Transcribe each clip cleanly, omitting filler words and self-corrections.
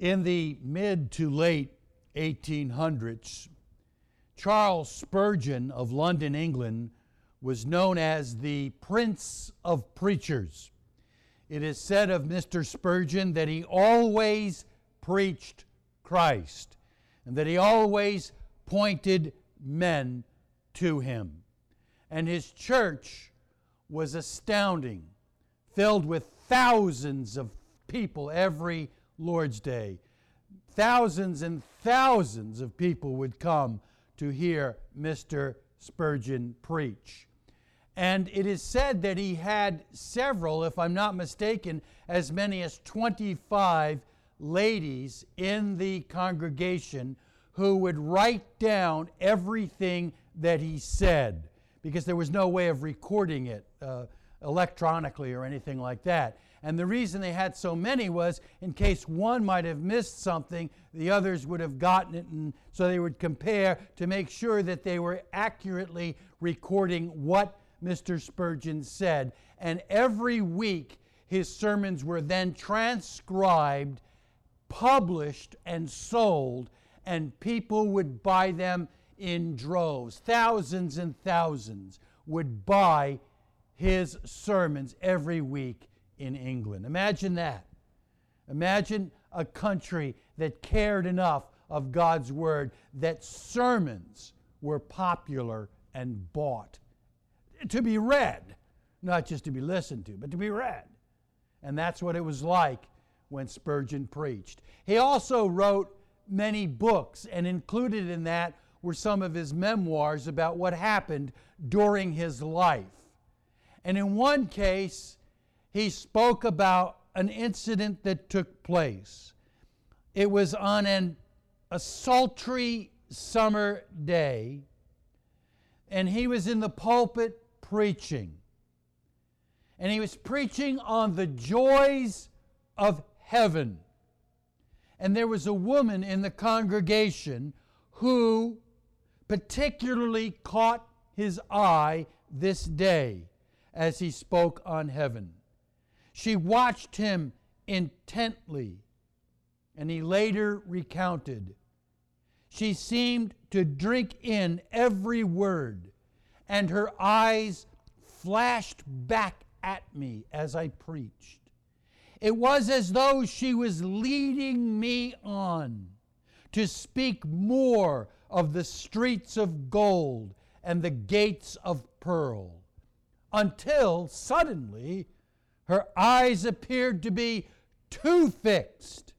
In the mid to late 1800s, Charles Spurgeon of London, England, was known as the Prince of Preachers. It is said of Mr. Spurgeon that he always preached Christ and that he always pointed men to him. And his church was astounding, filled with thousands of people every Lord's Day. Thousands and thousands of people would come to hear Mr. Spurgeon preach. And it is said that he had several, if I'm not mistaken, as many as 25 ladies in the congregation who would write down everything that he said, because there was no way of recording it electronically or anything like that. And the reason they had so many was in case one might have missed something, the others would have gotten it, and so they would compare to make sure that they were accurately recording what Mr. Spurgeon said. And every week his sermons were then transcribed, published, and sold, and people would buy them in droves. Thousands and thousands would buy his sermons every week in England. Imagine that. Imagine a country that cared enough of God's Word that sermons were popular and bought. To be read, not just to be listened to, but to be read. And that's what it was like when Spurgeon preached. He also wrote many books, and included in that were some of his memoirs about what happened during his life. And in one case, he spoke about an incident that took place. It was on a sultry summer day, and he was in the pulpit preaching. And he was preaching on the joys of heaven. And there was a woman in the congregation who particularly caught his eye this day as he spoke on heaven. She watched him intently, and he later recounted. She seemed to drink in every word, and her eyes flashed back at me as I preached. It was as though she was leading me on to speak more of the streets of gold and the gates of pearl, until suddenly her eyes appeared to be too fixed.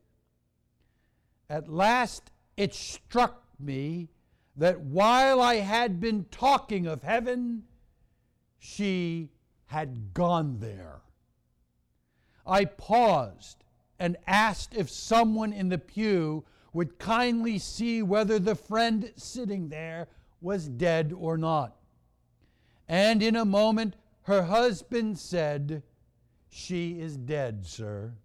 At last it struck me that while I had been talking of heaven, she had gone there. I paused and asked if someone in the pew would kindly see whether the friend sitting there was dead or not. And in a moment, her husband said, "She is dead, sir."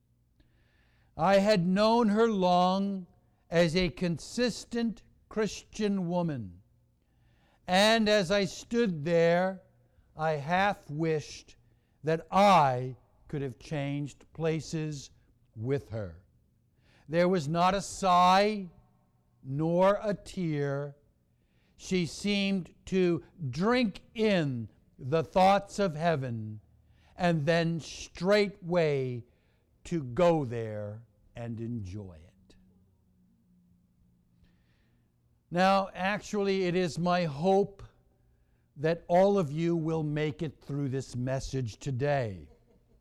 I had known her long as a consistent Christian woman, and as I stood there, I half wished that I could have changed places with her. There was not a sigh nor a tear. She seemed to drink in the thoughts of heaven and then straightway to go there and enjoy it. Now, actually, it is my hope that all of you will make it through this message today,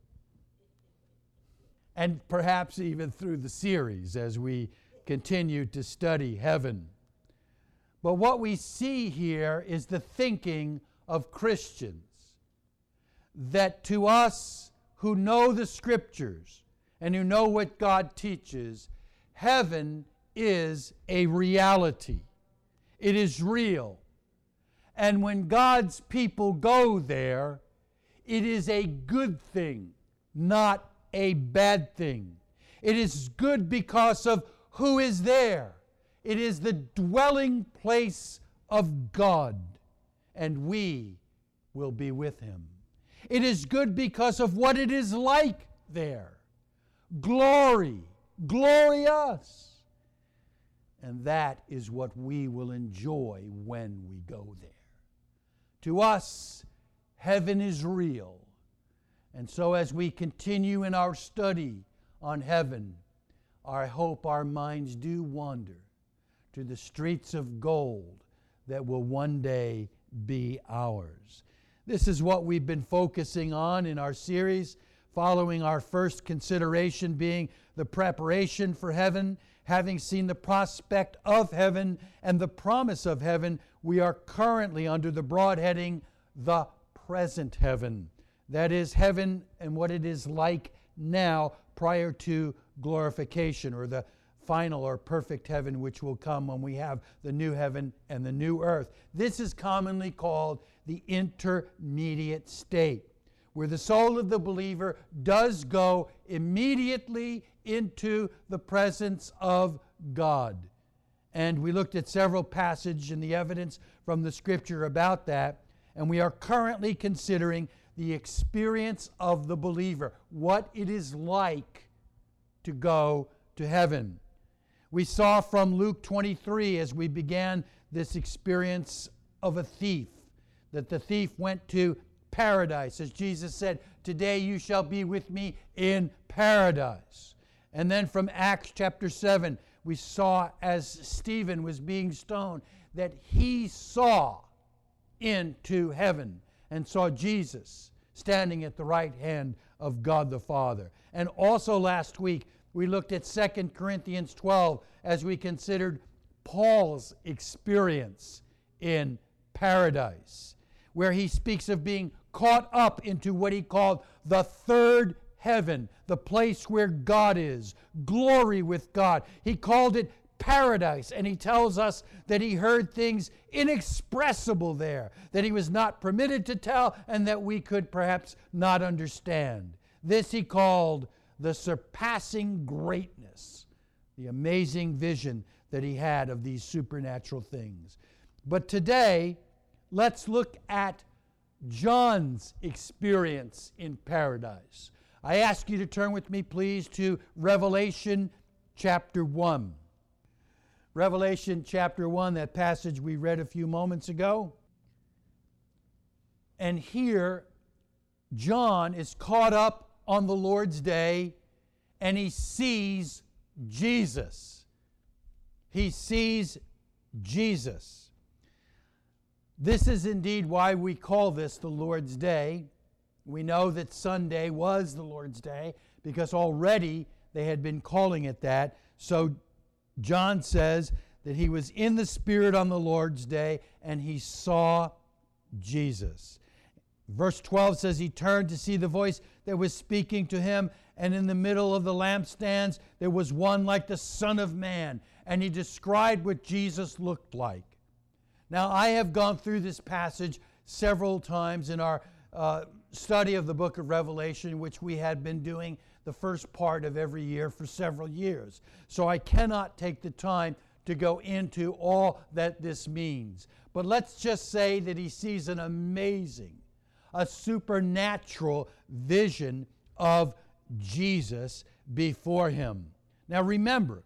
and perhaps even through the series as we continue to study heaven. But what we see here is the thinking of Christians, that to us who know the Scriptures and who know what God teaches, heaven is a reality. It is real. And when God's people go there, it is a good thing, not a bad thing. It is good because of who is there. It is the dwelling place of God, and we will be with Him. It is good because of what it is like there. Glory, glorious. And that is what we will enjoy when we go there. To us, heaven is real. And so as we continue in our study on heaven, I hope our minds do wander to the streets of gold that will one day be ours. This is what we've been focusing on in our series, following our first consideration being the preparation for heaven. Having seen the prospect of heaven and the promise of heaven, we are currently under the broad heading, the present heaven. That is heaven and what it is like now prior to glorification, or the final or perfect heaven which will come when we have the new heaven and the new earth. This is commonly called the intermediate state, where the soul of the believer does go immediately into the presence of God. And we looked at several passages and the evidence from the Scripture about that, and we are currently considering the experience of the believer, what it is like to go to heaven. We saw from Luke 23 as we began this experience of a thief, that the thief went to paradise, as Jesus said, "Today you shall be with me in paradise." And then from Acts chapter 7, we saw as Stephen was being stoned that he saw into heaven and saw Jesus standing at the right hand of God the Father. And also last week, we looked at 2 Corinthians 12 as we considered Paul's experience in paradise, where he speaks of being caught up into what he called the third heaven, the place where God is, glory with God. He called it paradise, and he tells us that he heard things inexpressible there, that he was not permitted to tell, and that we could perhaps not understand. This he called the surpassing greatness, the amazing vision that he had of these supernatural things. But today, let's look at John's experience in paradise. I ask you to turn with me, please, to Revelation chapter 1. Revelation chapter 1, that passage we read a few moments ago. And here, John is caught up on the Lord's day, and he sees Jesus. He sees Jesus. This is indeed why we call this the Lord's Day. We know that Sunday was the Lord's Day because already they had been calling it that. So John says that he was in the Spirit on the Lord's Day and he saw Jesus. Verse 12 says he turned to see the voice that was speaking to him, and in the middle of the lampstands there was one like the Son of Man, and he described what Jesus looked like. Now, I have gone through this passage several times in our study of the book of Revelation, which we had been doing the first part of every year for several years. So I cannot take the time to go into all that this means. But let's just say that he sees an amazing, a supernatural vision of Jesus before him. Now remember,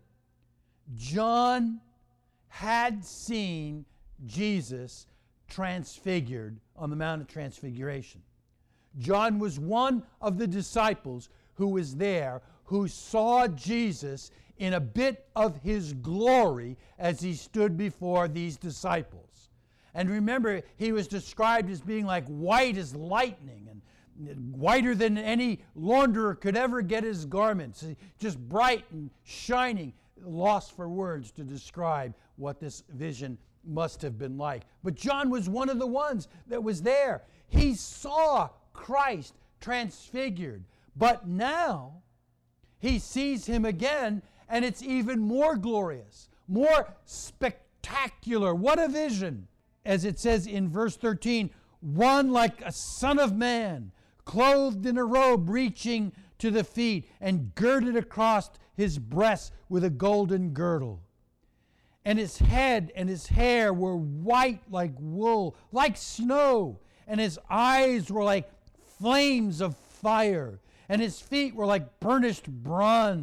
John had seen Jesus transfigured on the Mount of Transfiguration. John was one of the disciples who was there, who saw Jesus in a bit of his glory as he stood before these disciples. And remember, he was described as being like white as lightning, and whiter than any launderer could ever get his garments, just bright and shining, lost for words to describe what this vision must have been like. But John was one of the ones that was there. He saw Christ transfigured. But now he sees him again, and it's even more glorious, more spectacular. What a vision! As it says in verse 13, one like a son of man, clothed in a robe reaching to the feet, and girded across his breast with a golden girdle. And his head and his hair were white like wool, like snow, and his eyes were like flames of fire, and his feet were like burnished bronze,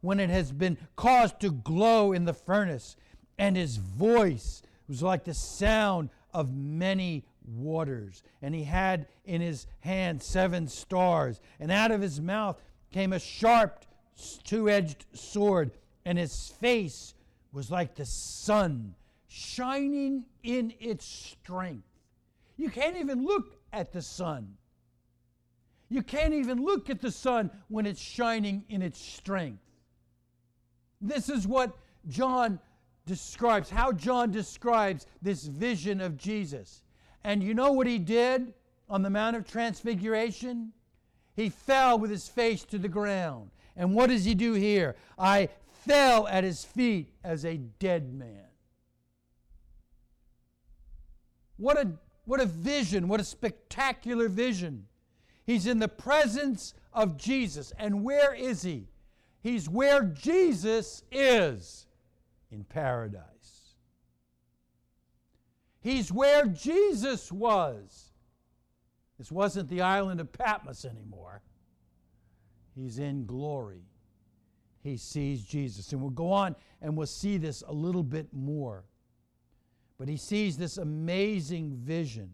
when it has been caused to glow in the furnace, and his voice was like the sound of many waters. And he had in his hand 7 stars, and out of his mouth came a sharp two-edged sword, and his face was like the sun shining in its strength. You can't even look at the sun. You can't even look at the sun when it's shining in its strength. This is what John describes, how John describes this vision of Jesus. And you know what he did on the Mount of Transfiguration? He fell with his face to the ground. And what does he do here? I fell at his feet as a dead man. What a vision, what a spectacular vision. He's in the presence of Jesus. And where is he? He's where Jesus is, in paradise. He's where Jesus was. This wasn't the island of Patmos anymore. He's in glory. He sees Jesus. And we'll go on and we'll see this a little bit more. But he sees this amazing vision.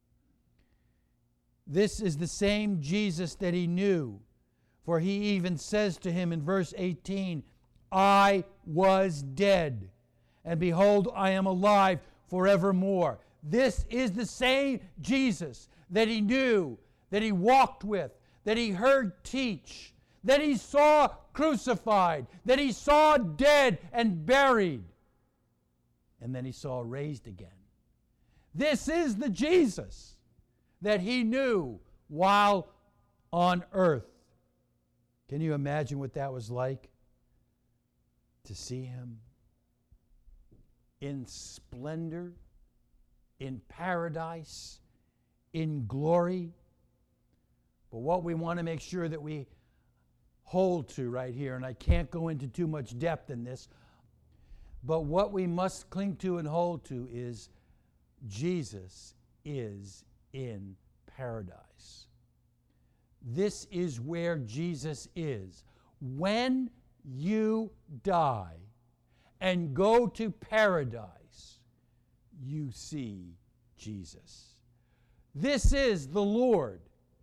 This is the same Jesus that he knew. For he even says to him in verse 18, I was dead, and behold, I am alive forevermore. This is the same Jesus that he knew, that he walked with, that he heard teach, that he saw crucified, that he saw dead and buried, and then he saw raised again. This is the Jesus that he knew while on earth. Can you imagine what that was like? To see him in splendor, in paradise, in glory. But what we want to make sure that we hold to right here, and I can't go into too much depth in this, but what we must cling to and hold to is Jesus is in paradise. This is where Jesus is. When you die and go to paradise, you see Jesus. This is the Lord.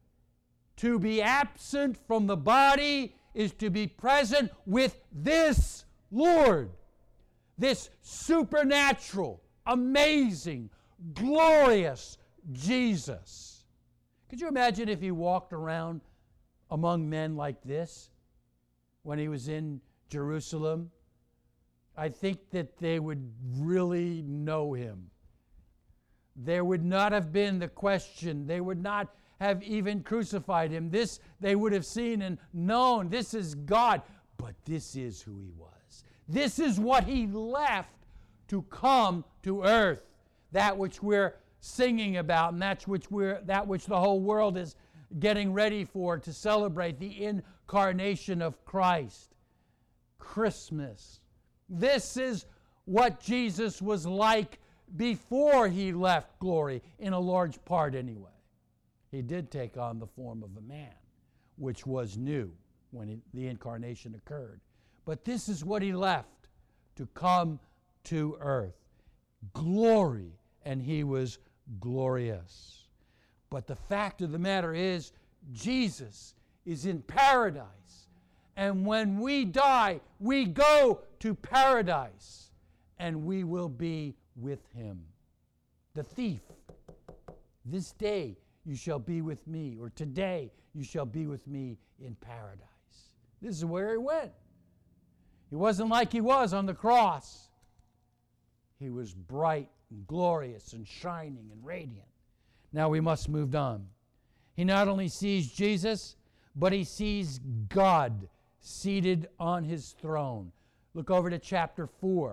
To be absent from the body is to be present with this Lord. This supernatural, amazing, glorious Jesus. Could you imagine if he walked around among men like this when he was in Jerusalem? I think that they would really know him. There would not have been the question. They would not have even crucified him. This they would have seen and known. This is God. But this is who he was. This is what he left to come to earth. That which we're singing about, and that which the whole world is getting ready for to celebrate, the incarnation of Christ. Christmas. This is what Jesus was like before he left glory, in a large part anyway. He did take on the form of a man, which was new when the incarnation occurred. But this is what he left to come to earth. Glory, and he was glorious. But the fact of the matter is, Jesus is in paradise. And when we die, we go to paradise, and we will be with him. The thief, this day you shall be with me, or today you shall be with me in paradise. This is where he went. He wasn't like he was on the cross. He was bright and glorious and shining and radiant. Now we must move on. He not only sees Jesus, but he sees God seated on his throne. Look over to chapter 4.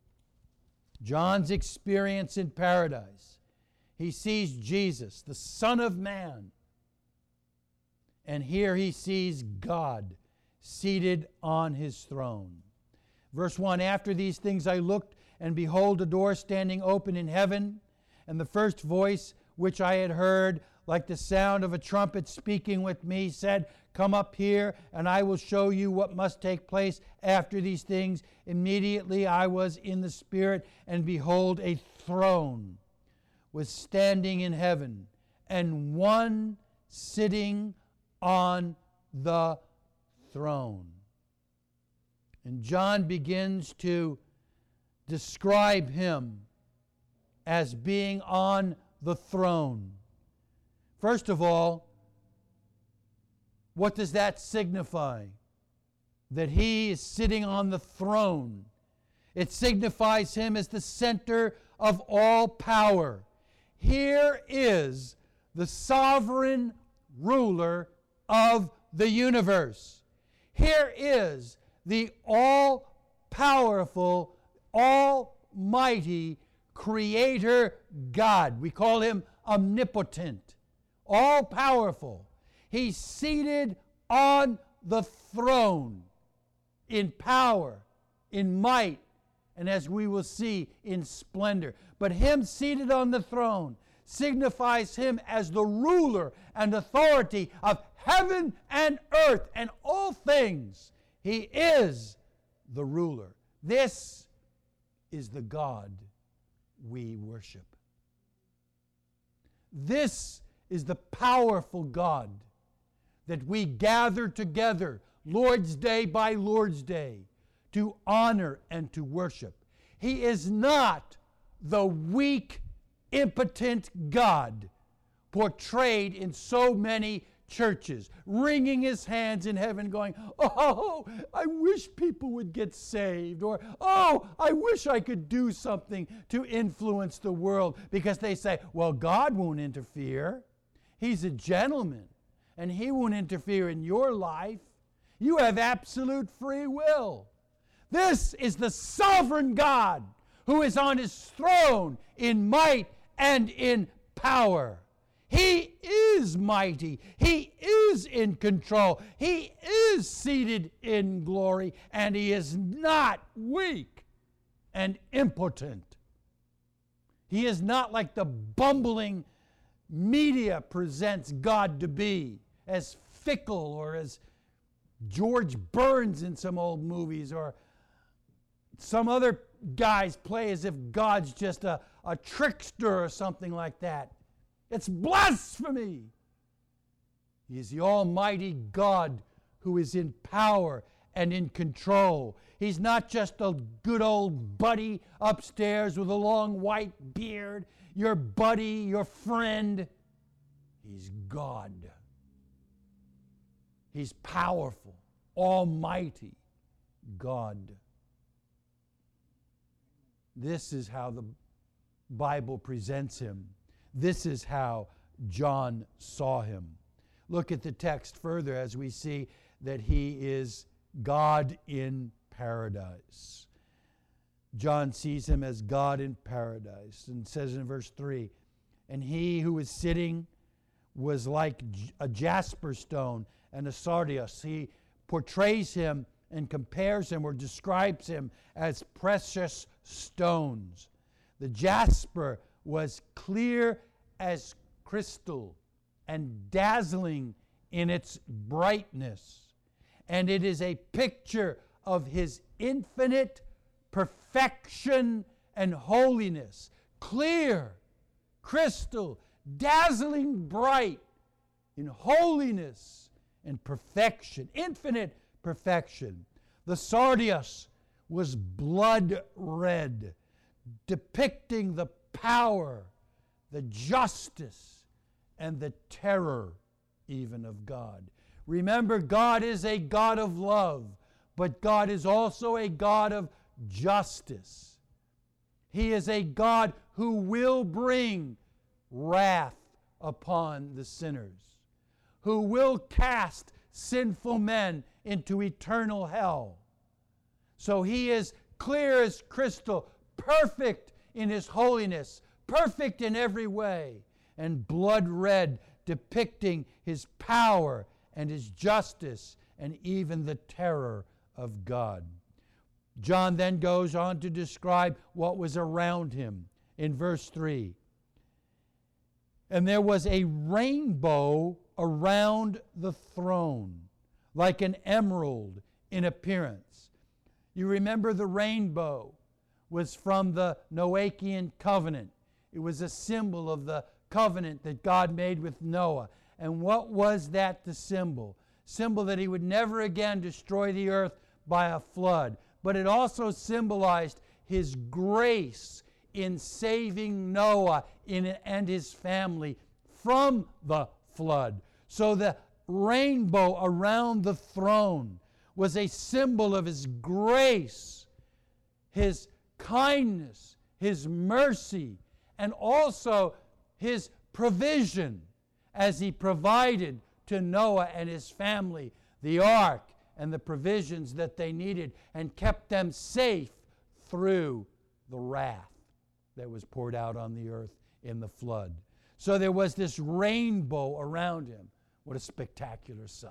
John's experience in paradise. He sees Jesus, the Son of Man. And here he sees God seated on his throne. Verse 1, after these things I looked, and behold, a door standing open in heaven, and the first voice which I had heard, like the sound of a trumpet speaking with me, said, "Come up here, and I will show you what must take place after these things." Immediately I was in the Spirit, and behold, a throne was standing in heaven, and one sitting on the throne. And John begins to describe him as being on the throne. First of all, what does that signify? That he is sitting on the throne. It signifies him as the center of all power. Here is the sovereign ruler of the universe. Here is the all-powerful, almighty Creator God. We call him omnipotent, all-powerful. He's seated on the throne in power, in might, and as we will see, in splendor. But him seated on the throne signifies him as the ruler and authority of heaven and earth and all things. He is the ruler. This is the God we worship. This is the powerful God that we gather together Lord's Day by Lord's Day to honor and to worship. He is not the weak, impotent God portrayed in so many churches, wringing his hands in heaven going, "Oh, I wish people would get saved," or, "Oh, I wish I could do something to influence the world," because they say, "Well, God won't interfere. He's a gentleman, and he won't interfere in your life. You have absolute free will." This is the sovereign God who is on his throne in might and in power. He is mighty. He is in control. He is seated in glory, and he is not weak and impotent. He is not like the bumbling media presents God to be, as fickle, or as George Burns in some old movies, or some other guys play as if God's just a trickster or something like that. It's blasphemy. He is the almighty God who is in power and in control. He's not just a good old buddy upstairs with a long white beard, your buddy, your friend. He's God. He's powerful, almighty God. This is how the Bible presents him. This is how John saw him. Look at the text further as we see that he is God in paradise. John sees him as God in paradise and says in verse 3, "And he who was sitting was like a jasper stone and a sardius." He portrays him and compares him or describes him as precious stones. The jasper was clear as crystal and dazzling in its brightness. And it is a picture of his infinite perfection and holiness. Clear, crystal, dazzling bright in holiness and perfection, infinite perfection. The sardius was blood red, depicting the power, the justice, and the terror even of God. Remember, God is a God of love, but God is also a God of justice. He is a God who will bring wrath upon the sinners, who will cast sinful men into eternal hell. So he is clear as crystal, perfect in his holiness, perfect in every way, and blood red, depicting his power and his justice and even the terror of God. John then goes on to describe what was around him in verse 3. And there was a rainbow around the throne, like an emerald in appearance. You remember the rainbow was from the Noachian covenant. It was a symbol of the covenant that God made with Noah. And what was that the symbol? Symbol that he would never again destroy the earth by a flood. But it also symbolized his grace in saving Noah and his family from the flood. So the rainbow around the throne was a symbol of his grace, his kindness, his mercy, and also his provision as he provided to Noah and his family the ark and the provisions that they needed and kept them safe through the wrath that was poured out on the earth in the flood. So there was this rainbow around him. What a spectacular sight.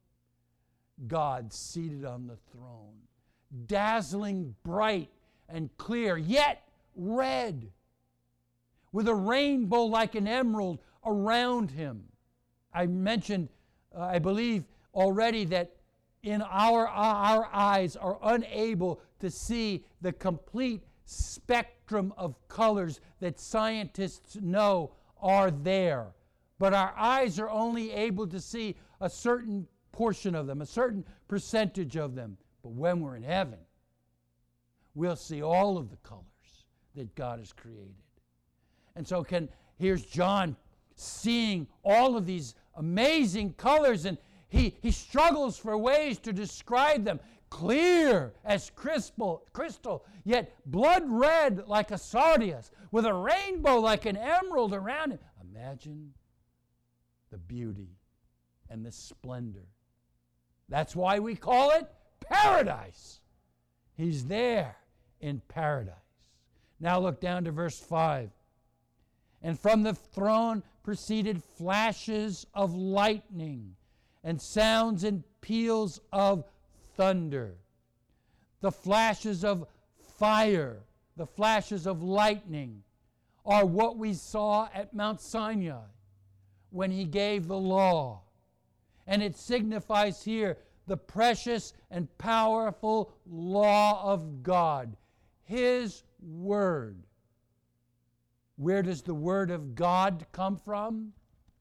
God seated on the throne, dazzling bright and clear, yet red, with a rainbow like an emerald around him. I mentioned, I believe already, that in our eyes are unable to see the complete spectrum of colors that scientists know are there. But our eyes are only able to see a certain portion of them, a certain percentage of them. But when we're in heaven, we'll see all of the colors that God has created. And so here's John seeing all of these amazing colors, and he struggles for ways to describe them. Clear as crystal, yet blood red like a sardius, with a rainbow like an emerald around it. Imagine the beauty and the splendor. That's why we call it paradise. He's there in paradise. Now look down to verse 5. And from the throne proceeded flashes of lightning and sounds and peals of thunder. The flashes of fire, the flashes of lightning are what we saw at Mount Sinai when he gave the law. And it signifies here the precious and powerful law of God, his word. Where does the word of God come from?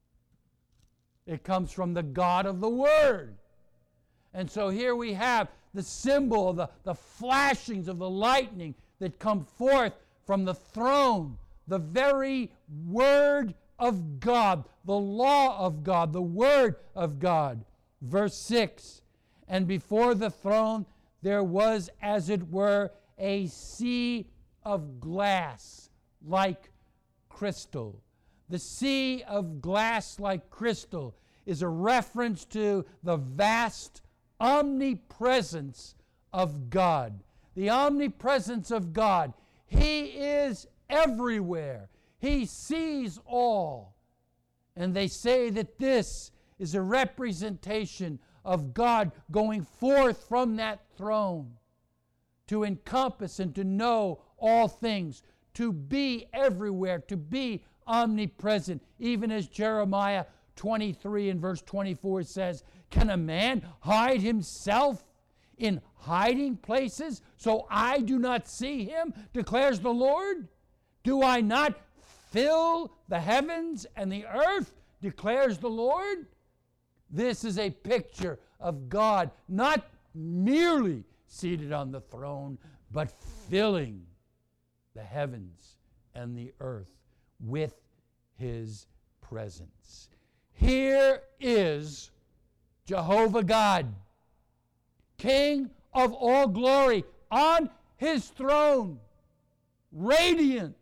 It comes from the God of the word. And so here we have the symbol, the flashings of the lightning that come forth from the throne, the very word of God, the law of God, the word of God. Verse 6, and before the throne there was, as it were, a sea of glass like crystal. The sea of glass like crystal is a reference to the vast omnipresence of God. The omnipresence of God. He is everywhere. He sees all. And they say that this is a representation of God going forth from that throne to encompass and to know all things, to be everywhere, to be omnipresent, even as Jeremiah 23 and verse 24 says, can a man hide himself in hiding places so I do not see him, declares the Lord? Do I not fill the heavens and the earth, declares the Lord? This is a picture of God not merely seated on the throne, but filling the heavens and the earth with his presence. Here is Jehovah God, King of all glory, on his throne, radiant,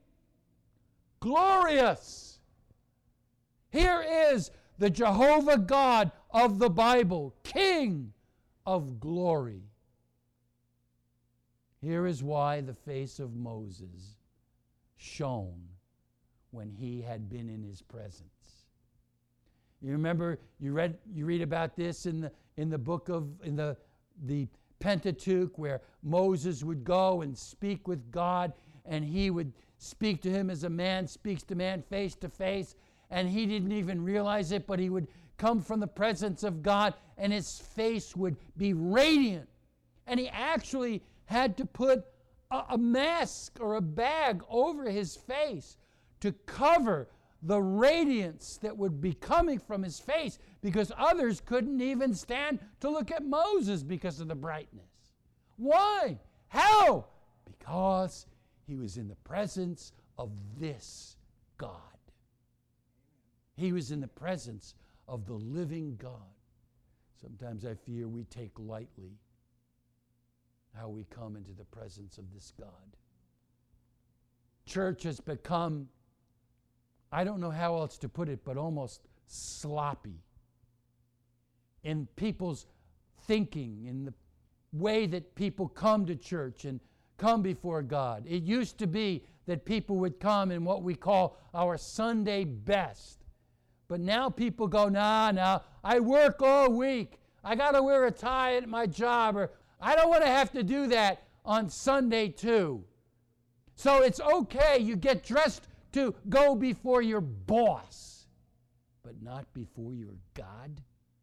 glorious. Here is the Jehovah God of the Bible, King of glory. Here is why the face of Moses shone when he had been in his presence. You remember, you read about this in the book of the Pentateuch, where Moses would go and speak with God, and he would speak to him as a man speaks to man face to face, and he didn't even realize it, but he would come from the presence of God, and his face would be radiant. And he actually had to put a mask or a bag over his face to cover the radiance that would be coming from his face, because others couldn't even stand to look at Moses because of the brightness. Why? How? Because he was in the presence of this God. He was in the presence of the living God. Sometimes I fear we take lightly how we come into the presence of this God. Church has become, I don't know how else to put it, but almost sloppy in people's thinking, in the way that people come to church and come before God. It used to be that people would come in what we call our Sunday best. But now people go, nah, I work all week. I got to wear a tie at my job, or I don't want to have to do that on Sunday too. So it's okay, you get dressed to go before your boss, but not before your God.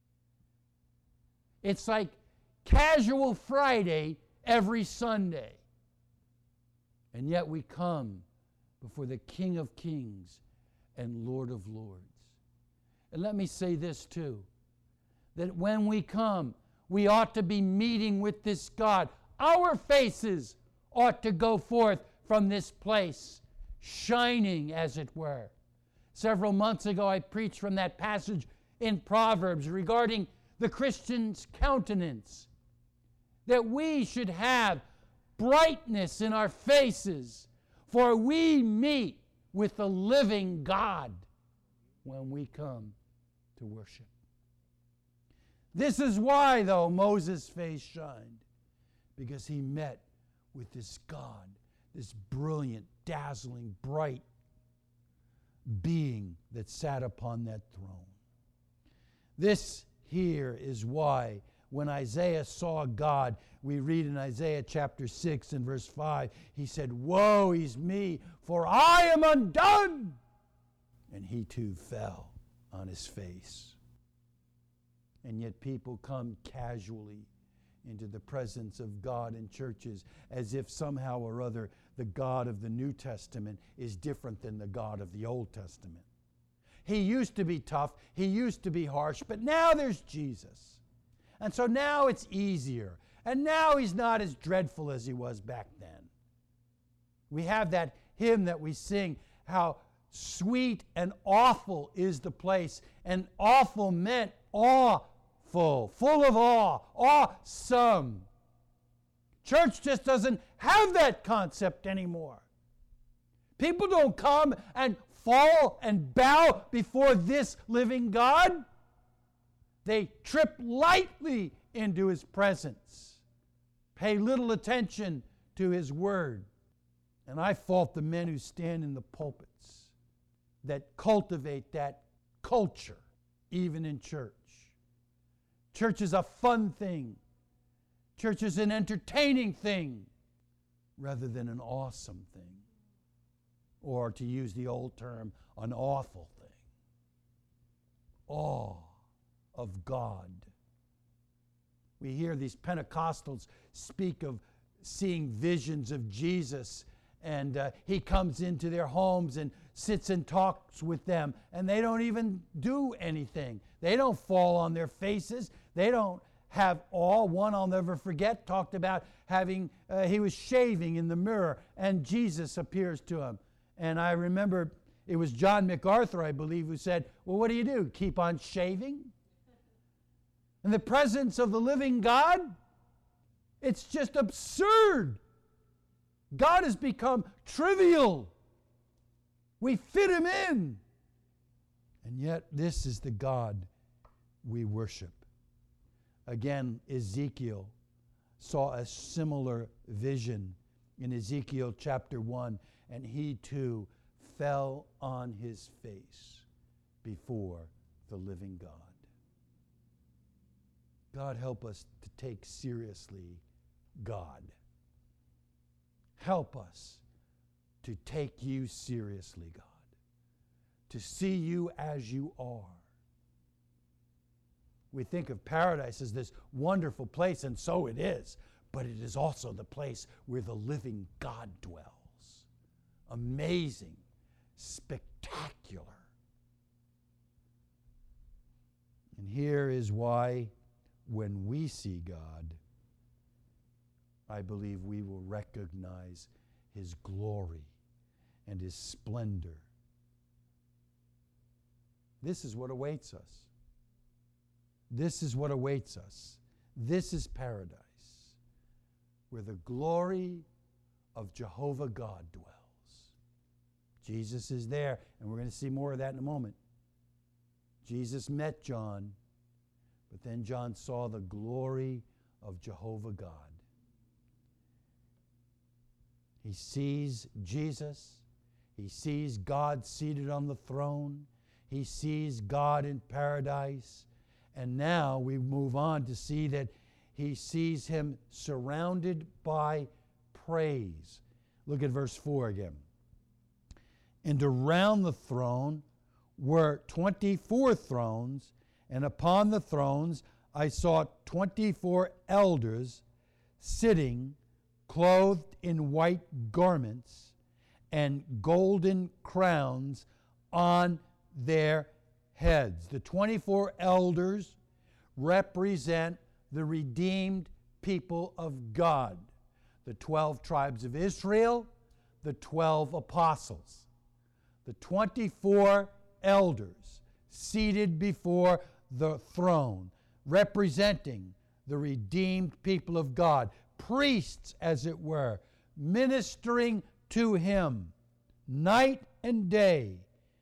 It's like casual Friday every Sunday. And yet we come before the King of Kings and Lord of Lords. And let me say this too, that when we come, we ought to be meeting with this God. Our faces ought to go forth from this place, shining as it were. Several months ago, I preached from that passage in Proverbs regarding the Christian's countenance, that we should have brightness in our faces, for we meet with the living God when we come to worship. This is why, though, Moses' face shined, because he met with this God, this brilliant, dazzling, bright being that sat upon that throne. This here is why when Isaiah saw God, we read in Isaiah chapter 6 and verse 5, he said, "Woe is me, for I am undone." And he too fell on his face. And yet people come casually into the presence of God in churches as if somehow or other the God of the New Testament is different than the God of the Old Testament. He used to be tough, he used to be harsh, but now there's Jesus. And so now it's easier. And now he's not as dreadful as he was back then. We have that hymn that we sing, how sweet and awful is the place. And awful meant awful, full of awe, awesome. Church just doesn't have that concept anymore. People don't come and fall and bow before this living God. They trip lightly into his presence, pay little attention to his word. And I fault the men who stand in the pulpits that cultivate that culture, even in church. Church is a fun thing. Church is an entertaining thing rather than an awesome thing. Or to use the old term, an awful thing. Awe of God. We hear these Pentecostals speak of seeing visions of Jesus, and he comes into their homes and sits and talks with them, and they don't even do anything. They don't fall on their faces. They don't have awe. One I'll never forget talked about having, he was shaving in the mirror, and Jesus appears to him. And I remember it was John MacArthur, I believe, who said, "Well, what do? Keep on shaving?" In the presence of the living God, it's just absurd. God has become trivial. We fit him in. And yet, this is the God we worship. Again, Ezekiel saw a similar vision in Ezekiel chapter 1, and he too fell on his face before the living God. God, help us to take seriously God. Help us to take you seriously, God. to see you as you are. We think of paradise as this wonderful place, and so it is, but it is also the place where the living God dwells. Amazing, spectacular. And here is why, when we see God, I believe we will recognize His glory and His splendor. This is what awaits us. This is what awaits us. This is paradise, where the glory of Jehovah God dwells. Jesus is there, and we're going to see more of that in a moment. Jesus met John, but then John saw the glory of Jehovah God. He sees Jesus. He sees God seated on the throne. He sees God in paradise. And now we move on to see that he sees him surrounded by praise. Look at verse 4 again. And around the throne were 24 thrones, and upon the thrones I saw 24 elders sitting, clothed in white garments, and golden crowns on their heads. The 24 elders represent the redeemed people of God, the 12 tribes of Israel, the 12 apostles. The 24 elders seated before the throne, representing the redeemed people of God, priests, as it were, ministering to Him night and day,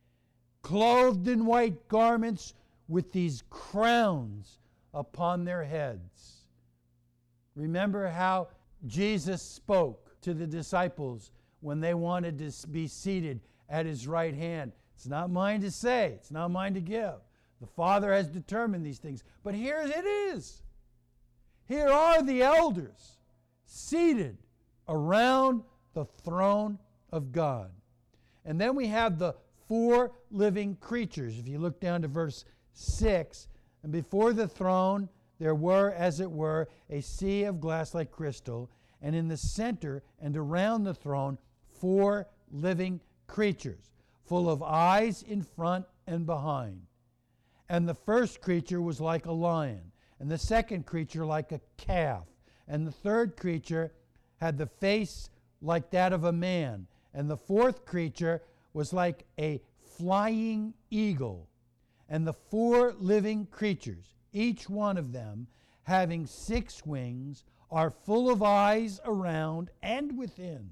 clothed in white garments with these crowns upon their heads. Remember how Jesus spoke to the disciples when they wanted to be seated at His right hand. It's not mine to say, it's not mine to give. The Father has determined these things. But here it is. Here are the elders seated around the throne of God. And then we have the 4 living creatures. If you look down to verse 6, and before the throne there were, as it were, a sea of glass like crystal, and in the center and around the throne 4 living creatures, full of eyes in front and behind. And the first creature was like a lion, and the second creature like a calf, and the third creature had the face like that of a man, and the fourth creature was like a flying eagle. And the 4 living creatures, each one of them having 6 wings, are full of eyes around and within.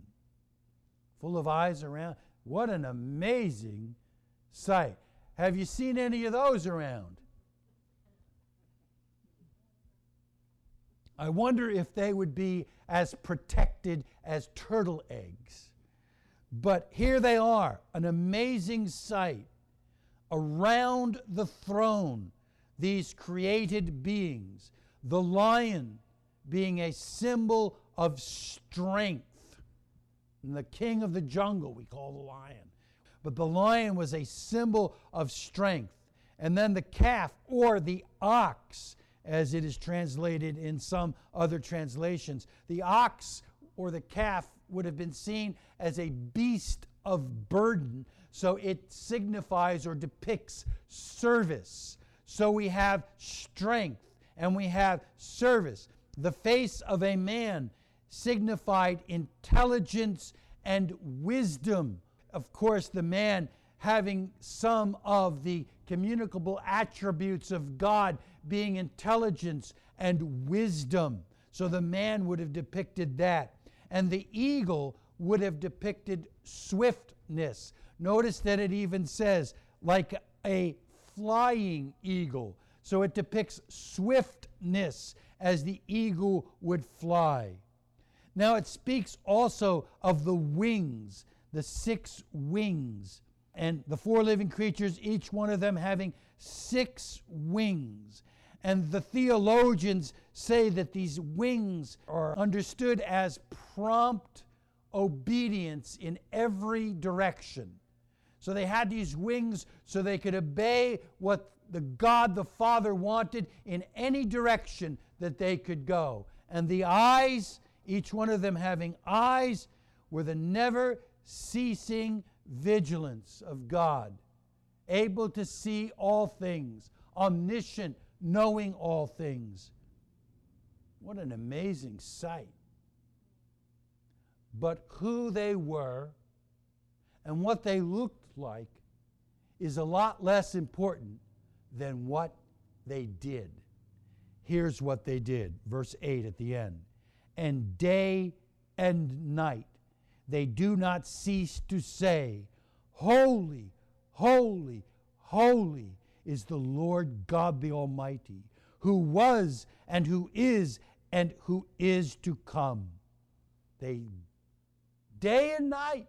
Full of eyes around. What an amazing sight. Have you seen any of those around? I wonder if they would be as protected as turtle eggs. But here they are, an amazing sight. Around the throne, these created beings, the lion being a symbol of strength. And the king of the jungle we call the lion. But the lion was a symbol of strength. And then the calf, or the ox, as it is translated in some other translations. The ox or the calf would have been seen as a beast of burden, so it signifies or depicts service. So we have strength and we have service. The face of a man signified intelligence and wisdom. Of course, the man having some of the communicable attributes of God being intelligence and wisdom. So the man would have depicted that. And the eagle would have depicted swiftness. Notice that it even says, like a flying eagle. So it depicts swiftness as the eagle would fly. Now it speaks also of the wings, the 6 wings, and the 4 living creatures, each one of them having 6 wings. And the theologians say that these wings are understood as prompt obedience in every direction. So they had these wings so they could obey what the God the Father wanted in any direction that they could go. And the eyes, each one of them having eyes, were the never-ceasing vigilance of God, able to see all things, omniscient, knowing all things. What an amazing sight. But who they were and what they looked like is a lot less important than what they did. Here's what they did. Verse 8 at the end. And day and night they do not cease to say, Holy, holy, holy is the Lord God the Almighty, who was and who is to come. They day and night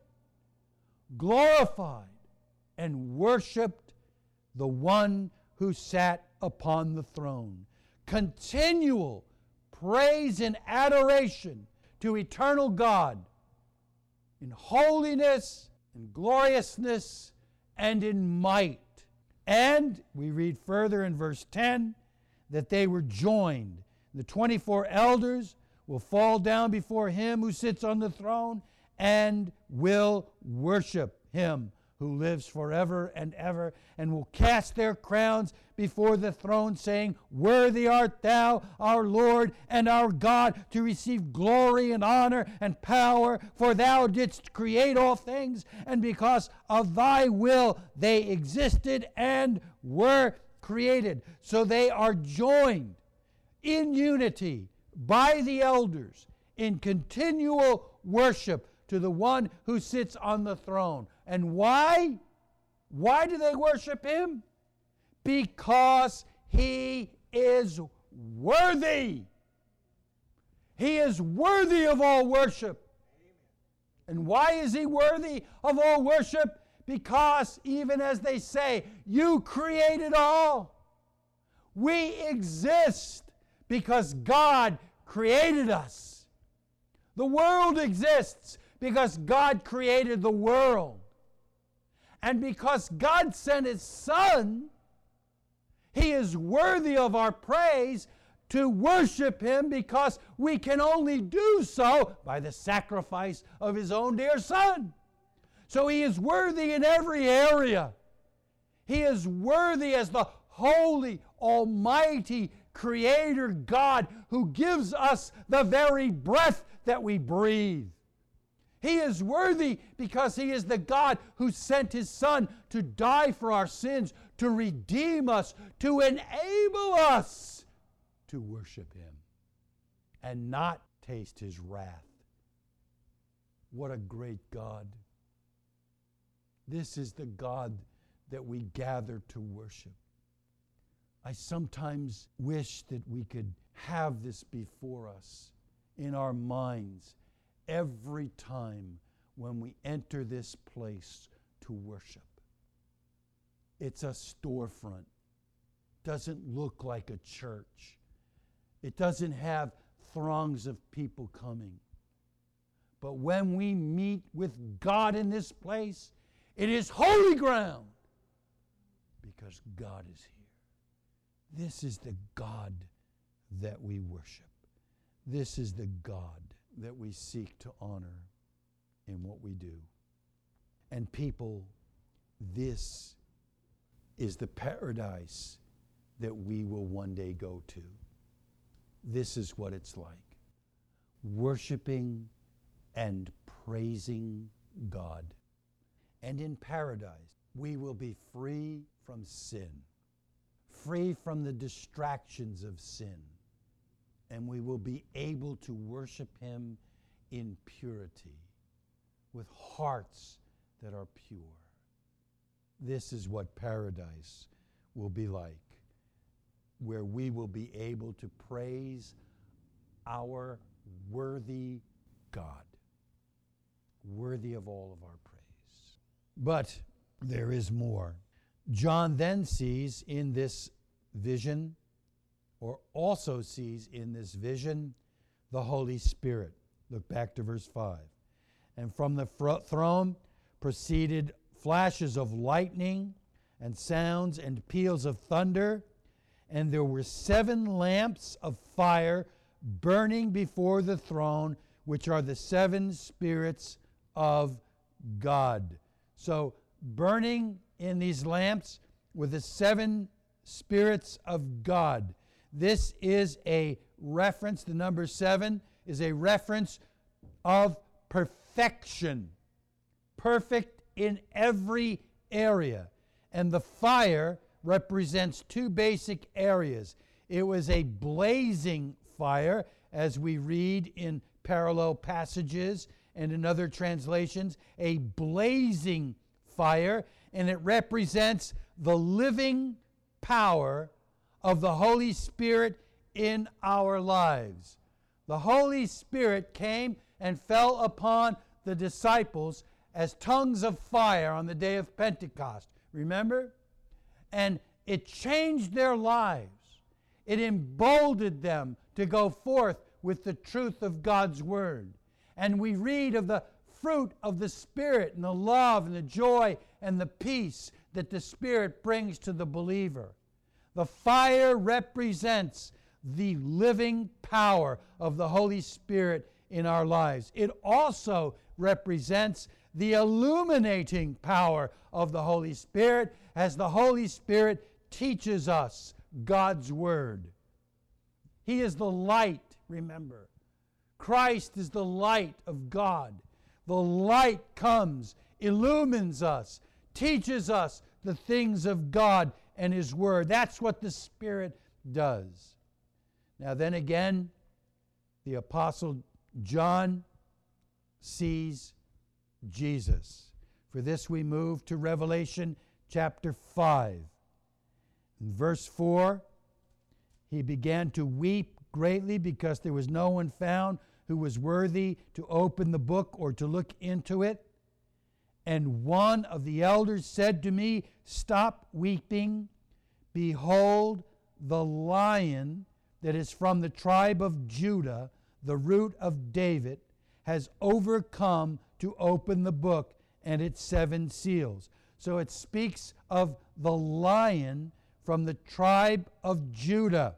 glorified and worshiped the one who sat upon the throne. Continual praise and adoration to eternal God in holiness, in gloriousness, and in might. And we read further in verse 10 that they were joined. The 24 elders will fall down before him who sits on the throne and will worship him who lives forever and ever, and will cast their crowns before the throne, saying, Worthy art thou, our Lord and our God, to receive glory and honor and power, for thou didst create all things, and because of thy will they existed and were created. So they are joined in unity by the elders in continual worship to the one who sits on the throne. And why? Why do they worship him? Because he is worthy. He is worthy of all worship. And why is he worthy of all worship? Because even as they say, you created all. We exist because God created us. The world exists because God created the world. And because God sent his Son, he is worthy of our praise to worship him, because we can only do so by the sacrifice of his own dear Son. So he is worthy in every area. He is worthy as the holy, almighty Creator God who gives us the very breath that we breathe. He is worthy because he is the God who sent his Son to die for our sins, to redeem us, to enable us to worship him and not taste his wrath. What a great God. This is the God that we gather to worship. I sometimes wish that we could have this before us in our minds every time when we enter this place to worship. It's a storefront. Doesn't look like a church. It doesn't have throngs of people coming. But when we meet with God in this place, it is holy ground because God is here. This is the God that we worship. This is the God that we seek to honor in what we do. And people, this is the paradise that we will one day go to. This is what it's like. Worshiping and praising God. And in paradise, we will be free from sin, free from the distractions of sin, and we will be able to worship him in purity, with hearts that are pure. This is what paradise will be like, where we will be able to praise our worthy God, worthy of all of our praise. But there is more. John then sees in this vision, or also sees in this vision, the Holy Spirit. Look back to verse 5. And from the throne proceeded flashes of lightning, and sounds and peals of thunder. And there were 7 lamps of fire burning before the throne, which are the 7 spirits of God. So, burning in these lamps were the 7 spirits of God. This is a reference, the number 7 is a reference of perfection. Perfect in every area. And the fire represents 2 basic areas. It was a blazing fire, as we read in parallel passages and in other translations, a blazing fire, and it represents the living power of the Holy Spirit in our lives. The Holy Spirit came and fell upon the disciples as tongues of fire on the day of Pentecost. Remember? And it changed their lives. It emboldened them to go forth with the truth of God's Word. And we read of the fruit of the Spirit and the love and the joy and the peace that the Spirit brings to the believer. The fire represents the living power of the Holy Spirit in our lives. It also represents the illuminating power of the Holy Spirit as the Holy Spirit teaches us God's Word. He is the light, remember. Christ is the light of God. The light comes, illumines us, teaches us the things of God and His Word. That's what the Spirit does. Now then again, the Apostle John sees Jesus. For this we move to Revelation chapter 5. In verse 4, he began to weep greatly because there was no one found who was worthy to open the book or to look into it. And one of the elders said to me, "Stop weeping. Behold, the Lion that is from the tribe of Judah, the root of David, has overcome to open the book and its 7 seals." So it speaks of the Lion from the tribe of Judah.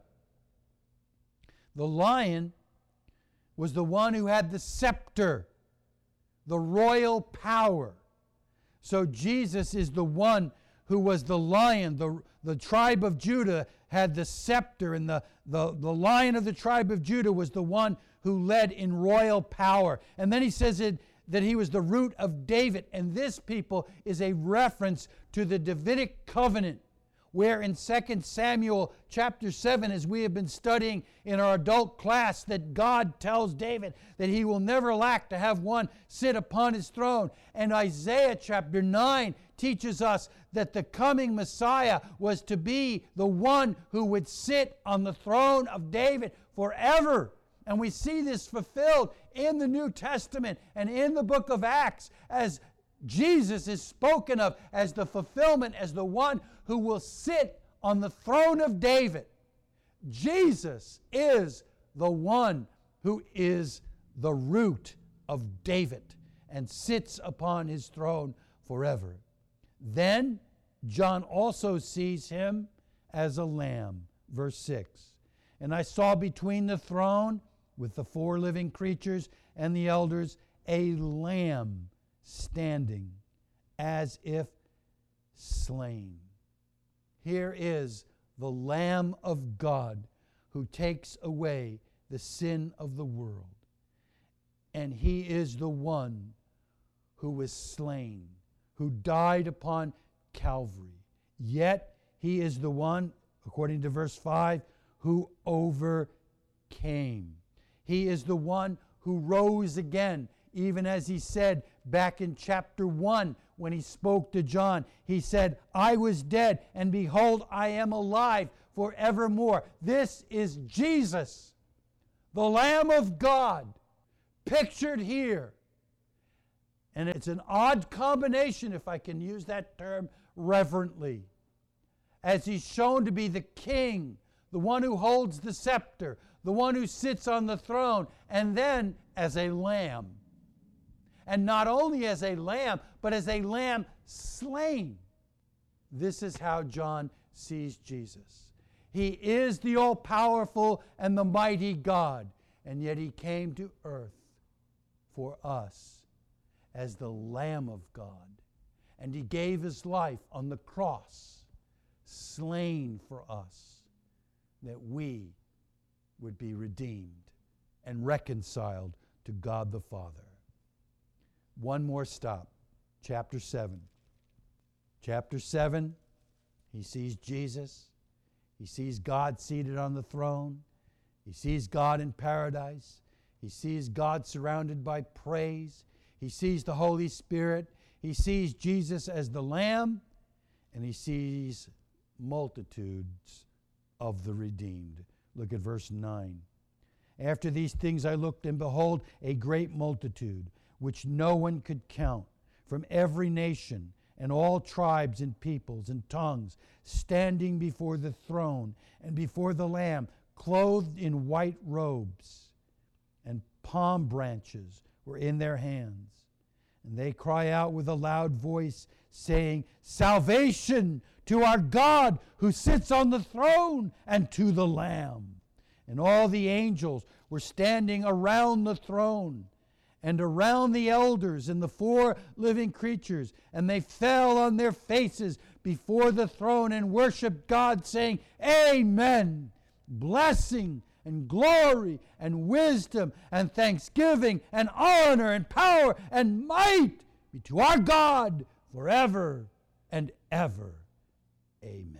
The Lion was the one who had the scepter, the royal power. So Jesus is the one who was the Lion. The tribe of Judah had the scepter, and the Lion of the tribe of Judah was the one who led in royal power. And then he says that he was the root of David. And this, people, is a reference to the Davidic covenant, where in 2 Samuel chapter 7, as we have been studying in our adult class, that God tells David that he will never lack to have one sit upon his throne. And Isaiah chapter 9 teaches us that the coming Messiah was to be the one who would sit on the throne of David forever. And we see this fulfilled in the New Testament and in the book of Acts, as Jesus is spoken of as the fulfillment, as the one who will sit on the throne of David. Jesus is the one who is the root of David and sits upon his throne forever. Then John also sees him as a lamb. Verse 6. And I saw between the throne with the 4 living creatures and the elders a lamb standing as if slain. Here is the Lamb of God who takes away the sin of the world. And he is the one who was slain, who died upon Calvary. Yet he is the one, according to verse 5, who overcame. He is the one who rose again, even as he said back in chapter 1 when he spoke to John. He said, "I was dead, and behold, I am alive forevermore." This is Jesus, the Lamb of God, pictured here. And it's an odd combination, if I can use that term reverently, as he's shown to be the king, the one who holds the scepter, the one who sits on the throne, and then as a lamb. And not only as a lamb, but as a lamb slain. This is how John sees Jesus. He is the all-powerful and the mighty God, and yet he came to earth for us as the Lamb of God, and he gave his life on the cross, slain for us, that we would be redeemed and reconciled to God the Father. One more stop, chapter 7. Chapter 7, he sees Jesus. He sees God seated on the throne. He sees God in paradise. He sees God surrounded by praise. He sees the Holy Spirit. He sees Jesus as the Lamb. And he sees multitudes of the redeemed. Look at verse 9. After these things I looked, and behold, a great multitude, which no one could count, from every nation and all tribes and peoples and tongues, standing before the throne and before the Lamb, clothed in white robes, and palm branches were in their hands. And they cry out with a loud voice, saying, Salvation to our God who sits on the throne and to the Lamb. And all the angels were standing around the throne and around the elders and the four living creatures, and they fell on their faces before the throne and worshiped God, saying, Amen. Blessing and glory and wisdom and thanksgiving and honor and power and might be to our God forever and ever. Amen.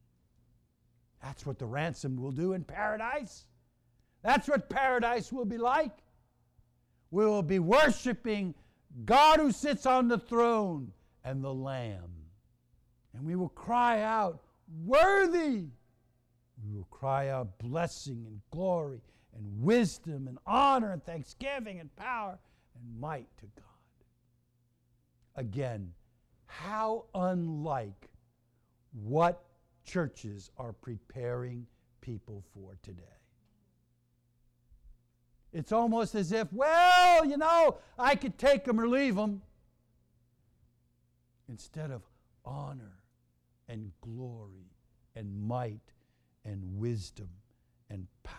That's what the ransomed will do in paradise. That's what paradise will be like. We will be worshiping God who sits on the throne and the Lamb. And we will cry out, worthy. We will cry out blessing and glory and wisdom and honor and thanksgiving and power and might to God. Again, how unlike what churches are preparing people for today. It's almost as if, well, I could take them or leave them. Instead of honor and glory and might and wisdom and power.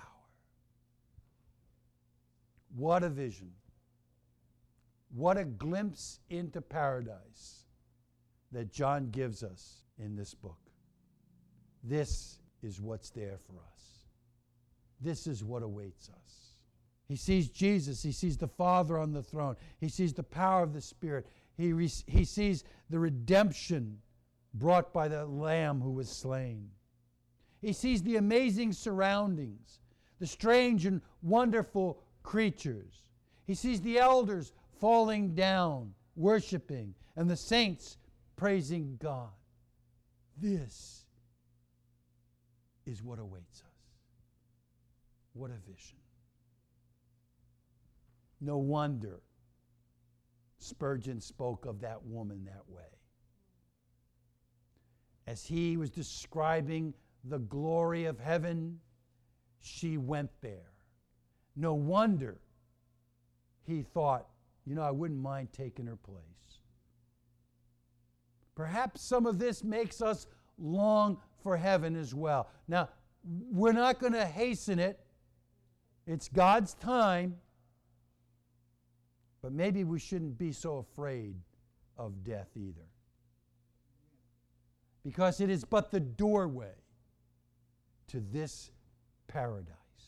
What a vision. What a glimpse into paradise that John gives us in this book. This is what's there for us. This is what awaits us. He sees Jesus. He sees the Father on the throne. He sees the power of the Spirit. He sees the redemption brought by the Lamb who was slain. He sees the amazing surroundings, the strange and wonderful creatures. He sees the elders falling down, worshiping, and the saints praising God. This is what awaits us. What a vision. No wonder Spurgeon spoke of that woman that way. As he was describing the glory of heaven, she went there. No wonder he thought, I wouldn't mind taking her place. Perhaps some of this makes us long for heaven as well. Now, we're not going to hasten it. It's God's time. But maybe we shouldn't be so afraid of death either. Because it is but the doorway to this paradise.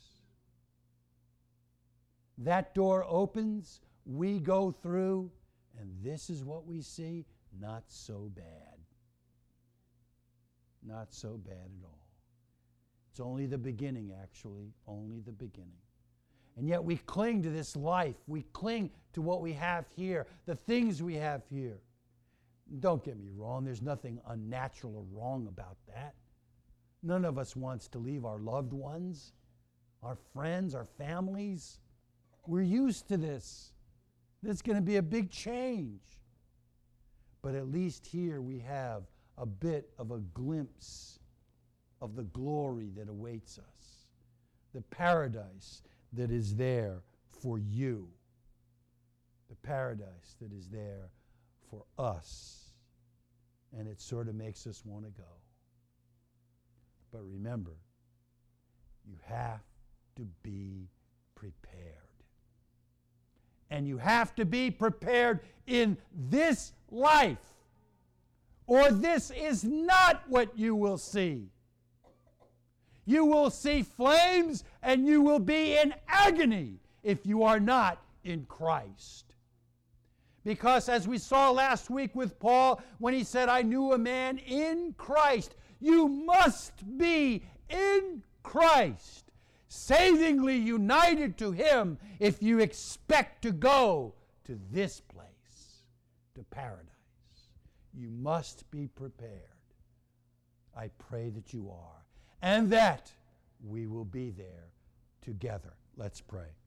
That door opens, we go through, and this is what we see. Not so bad. Not so bad at all. It's only the beginning, actually, only the beginning. And yet we cling to this life. We cling to what we have here, the things we have here. Don't get me wrong, there's nothing unnatural or wrong about that. None of us wants to leave our loved ones, our friends, our families. We're used to this. This is going to be a big change. But at least here we have a bit of a glimpse of the glory that awaits us, the paradise that is there for you, the paradise that is there for us. and it sort of makes us want to go. But remember, you have to be prepared. And you have to be prepared in this life, or this is not what you will see. You will see flames and you will be in agony if you are not in Christ. Because as we saw last week with Paul, when he said, I knew a man in Christ, you must be in Christ, savingly united to Him if you expect to go to this place, to paradise. You must be prepared. I pray that you are, and that we will be there together. Let's pray.